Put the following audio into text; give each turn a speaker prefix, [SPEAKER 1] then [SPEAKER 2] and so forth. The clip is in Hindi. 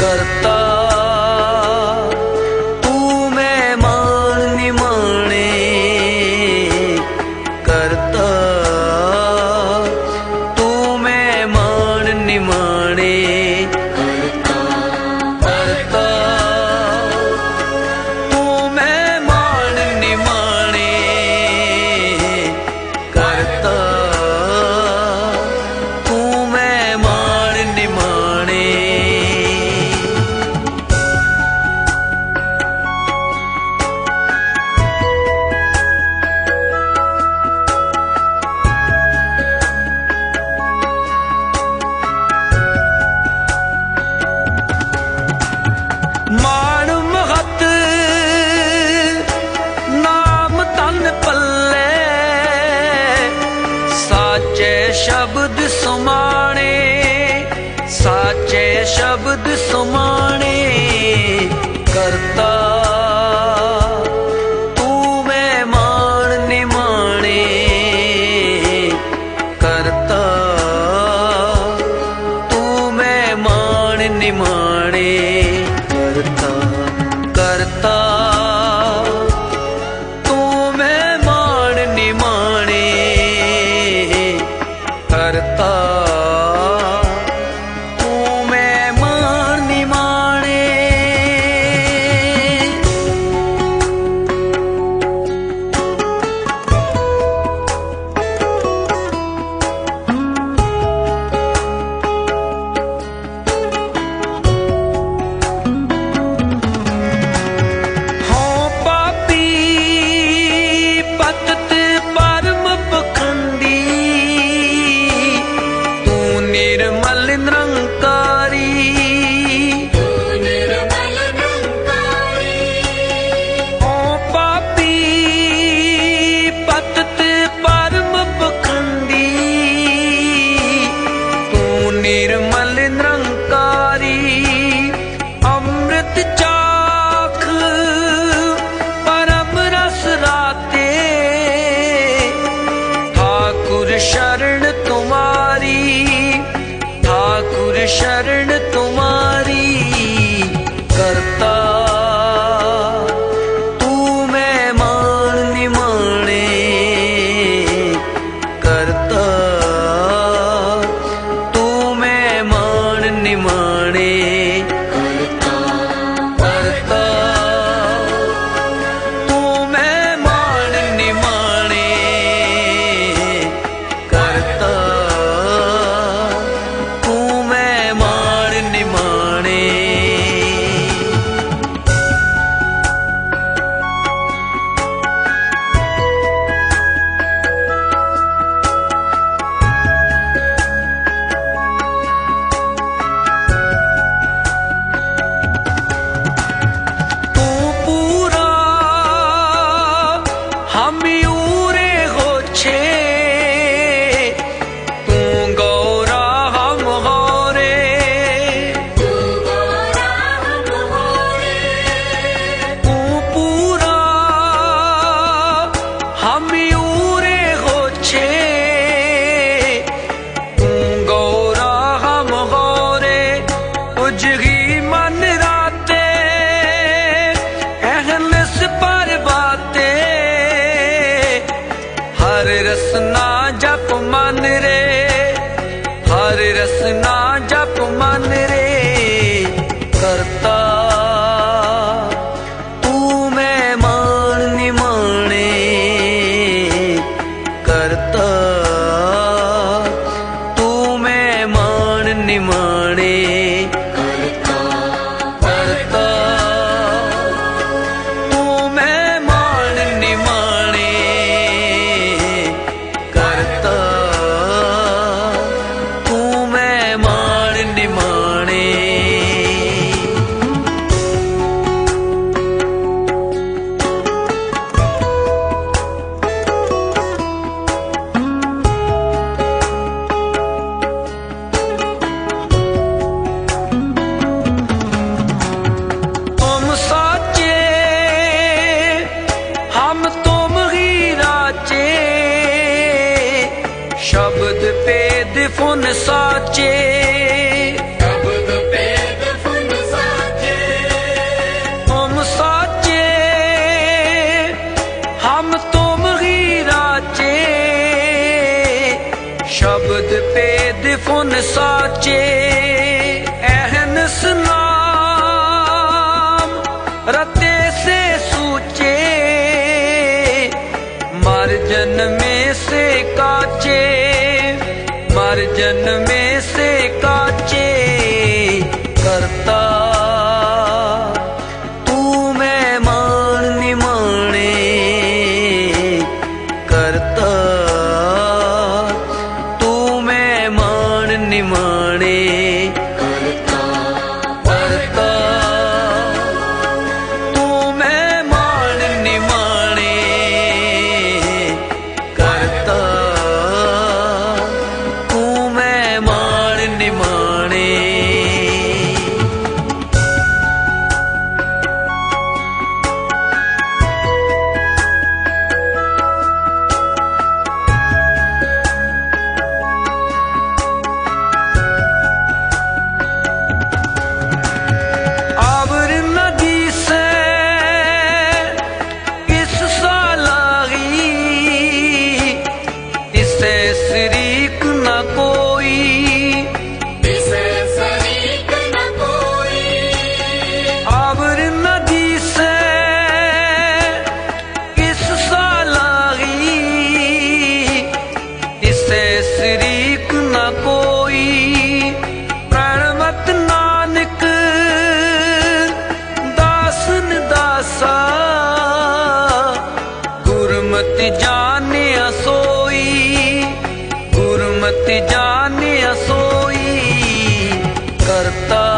[SPEAKER 1] करता तू मैं मान निमाने, करता तू मैं मान निमाने, करता करता तू मैं मान निमाने, करता तू मैं मान निमाने। मान महत नाम तन पल्ले, साचे शब्द सुमाने, साचे शब्द सुमाने, करता तू मैं मान निमाने, करता तू मैं मान निमाने, करता करता तू मैं मान निमाने, करता तू मैं मान निमाने। निर्मल निरंकारी, निर्मल निरंकारी, ओ पापी पतित परम पखंडी, तू निर्मल निरंकारी, अमृत चाख परम रस राते, ठाकुर शरण तुम्हारी, ठाकुर शरण तुम्हारी, करता तू मैं मान निमाने, करता तू मैं मान निमाने, करता करता तू मैं मान निमाने, करता तू मैं मान निमाने। गुण साचे अहनस नाम रते से सूचे मर जन्मे से काचे मर जन्मे से काचे करता तू मैं मान निमाणे करता तू मैं मान निमाणे करता करता तू मैं मान निमाणे करता तू मैं मान निमाणे गुरमति जानिया सोई गुरमति जानिया सोई करता